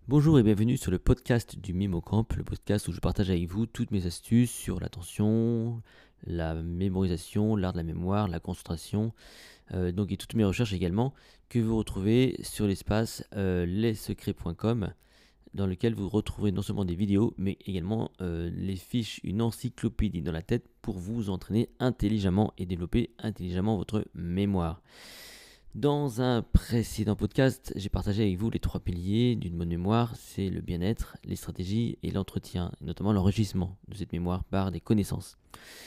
Bonjour et bienvenue sur le podcast du MemoCamp, le podcast où je partage avec vous toutes mes astuces sur l'attention, la mémorisation, l'art de la mémoire, la concentration, et toutes mes recherches également que vous retrouvez sur l'espace lessecrets.com dans lequel vous retrouverez non seulement des vidéos mais également les fiches, une encyclopédie dans la tête pour vous entraîner intelligemment et développer intelligemment votre mémoire. Dans un précédent podcast, j'ai partagé avec vous les 3 piliers d'une bonne mémoire, c'est le bien-être, les stratégies et l'entretien, et notamment l'enrichissement de cette mémoire par des connaissances.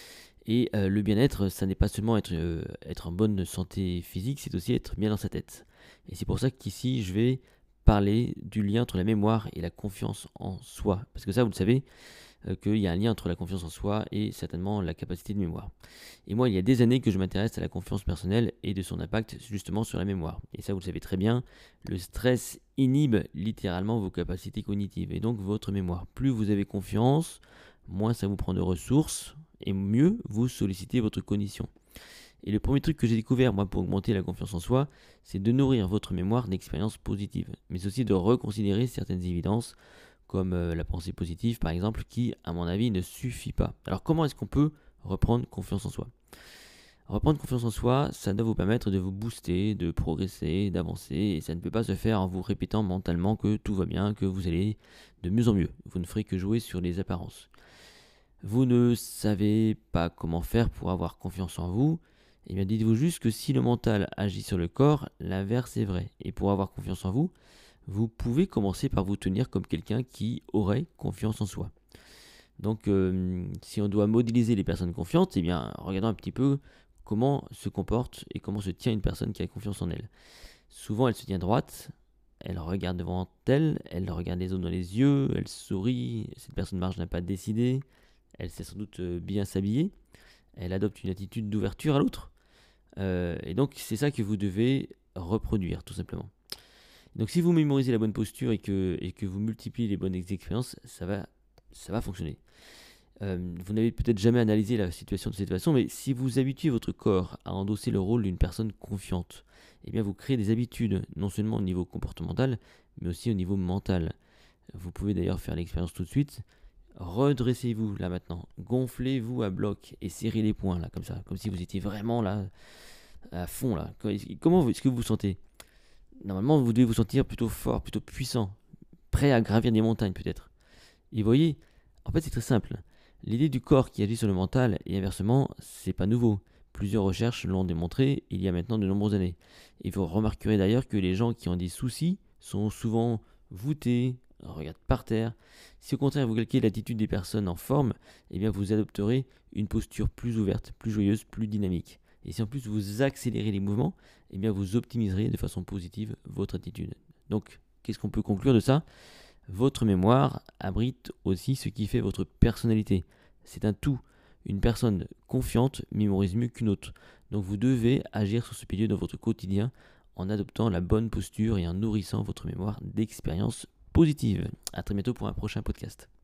Et le bien-être, ça n'est pas seulement être en bonne santé physique, c'est aussi être bien dans sa tête. Et c'est pour ça qu'ici, je vais parler du lien entre la mémoire et la confiance en soi. Parce que ça, vous le savez, qu'il y a un lien entre la confiance en soi et certainement la capacité de mémoire. Et moi, il y a des années que je m'intéresse à la confiance personnelle et de son impact justement sur la mémoire. Et ça, vous le savez très bien, le stress inhibe littéralement vos capacités cognitives et donc votre mémoire. Plus vous avez confiance, moins ça vous prend de ressources et mieux vous sollicitez votre cognition. Et le premier truc que j'ai découvert, moi, pour augmenter la confiance en soi, c'est de nourrir votre mémoire d'expériences positives, mais aussi de reconsidérer certaines évidences comme la pensée positive par exemple, qui à mon avis ne suffit pas. Alors comment est-ce qu'on peut reprendre confiance en soi? Reprendre confiance en soi, ça doit vous permettre de vous booster, de progresser, d'avancer, et ça ne peut pas se faire en vous répétant mentalement que tout va bien, que vous allez de mieux en mieux. Vous ne ferez que jouer sur les apparences. Vous ne savez pas comment faire pour avoir confiance en vous, et bien dites-vous juste que si le mental agit sur le corps, l'inverse est vrai. Et pour avoir confiance en vous, vous pouvez commencer par vous tenir comme quelqu'un qui aurait confiance en soi. Donc, si on doit modéliser les personnes confiantes, eh bien, regardons un petit peu comment se comporte et comment se tient une personne qui a confiance en elle. Souvent, elle se tient droite, elle regarde devant elle regarde les autres dans les yeux, elle sourit, cette personne marche d'un pas décidé, elle sait sans doute bien s'habiller, elle adopte une attitude d'ouverture à l'autre. Et donc, c'est ça que vous devez reproduire, tout simplement. Donc si vous mémorisez la bonne posture et que vous multipliez les bonnes expériences, ça va fonctionner. Vous n'avez peut-être jamais analysé la situation de cette façon, mais si vous habituez votre corps à endosser le rôle d'une personne confiante, eh bien vous créez des habitudes, non seulement au niveau comportemental, mais aussi au niveau mental. Vous pouvez d'ailleurs faire l'expérience tout de suite. Redressez-vous là maintenant, gonflez-vous à bloc et serrez les poings là, comme ça, comme si vous étiez vraiment là, à fond là. Comment est-ce que vous vous sentez? Normalement, vous devez vous sentir plutôt fort, plutôt puissant, prêt à gravir des montagnes peut-être. Et vous voyez, en fait c'est très simple. L'idée du corps qui agit sur le mental et inversement, c'est pas nouveau. Plusieurs recherches l'ont démontré il y a maintenant de nombreuses années. Et vous remarquerez d'ailleurs que les gens qui ont des soucis sont souvent voûtés, regardent par terre. Si au contraire vous calquez l'attitude des personnes en forme, eh bien vous adopterez une posture plus ouverte, plus joyeuse, plus dynamique. Et si en plus vous accélérez les mouvements, eh bien vous optimiserez de façon positive votre attitude. Donc, qu'est-ce qu'on peut conclure de ça? Votre mémoire abrite aussi ce qui fait votre personnalité. C'est un tout. Une personne confiante mémorise mieux qu'une autre. Donc vous devez agir sur ce pilier dans votre quotidien en adoptant la bonne posture et en nourrissant votre mémoire d'expériences positives. A très bientôt pour un prochain podcast.